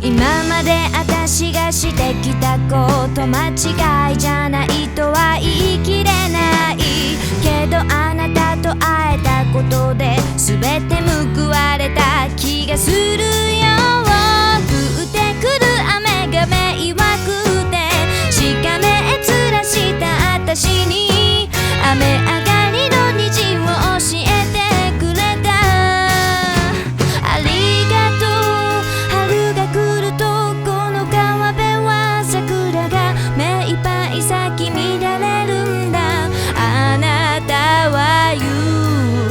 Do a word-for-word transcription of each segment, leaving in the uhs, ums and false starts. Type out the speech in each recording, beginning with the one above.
今まで私がしてきたこと間違いじゃないとは言い切れないけど、あなたと会えたことで全て報われた気がするよ。降ってくる雨が迷惑でしかめ面した私に雨上がりの虹を教えてくれた。ありがとう。春が来るとこの川辺は桜が目いっぱい咲き乱れるんだ。あなたは言う、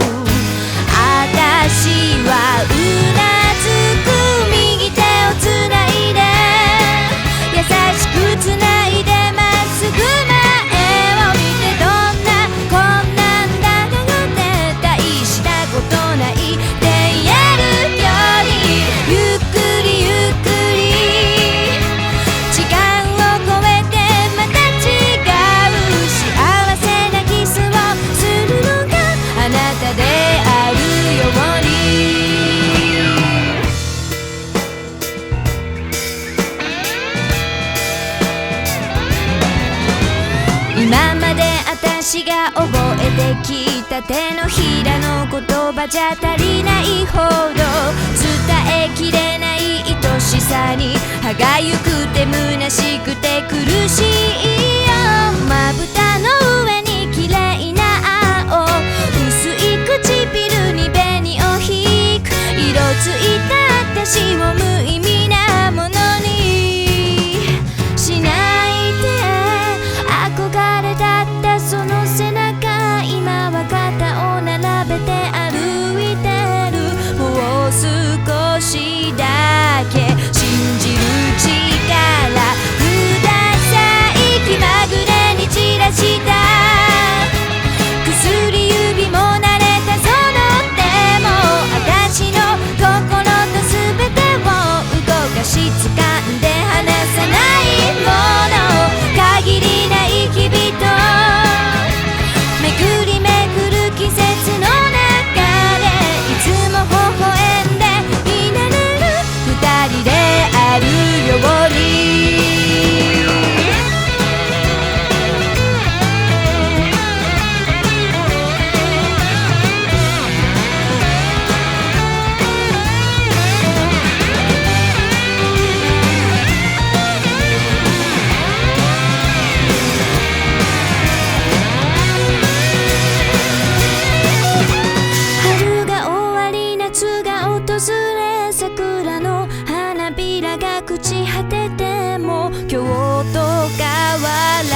私はうなずく。右手をつないで優しくつないでまっすぐ前を見て、どんなこんなんだかって大したことないって言えるように、ゆっくりゆっくり時間を超えてまた違う幸せなキスをするのがあなたであるように。今まで私が覚えてきた手のひらの言葉じゃ足りないほど伝えきれない愛しさに歯がゆくて虚しくて苦しいよ。まぶたの上に綺麗な青、薄い唇に紅を引く、色ついた私を無意味なものにしないで。憧れだったその背中、今は肩を並べて歩いてる。もう少しだけ信じる力ください。気まぐれに散らした薬指も慣れたその手も、私の心と全てを動かし掴んで離さないもの、限りない日々と巡り巡る季節の中でいつも微笑んでいられる二人であるように。春が終わり夏が訪れ、桜の花びらが朽ち果てても今日と変わら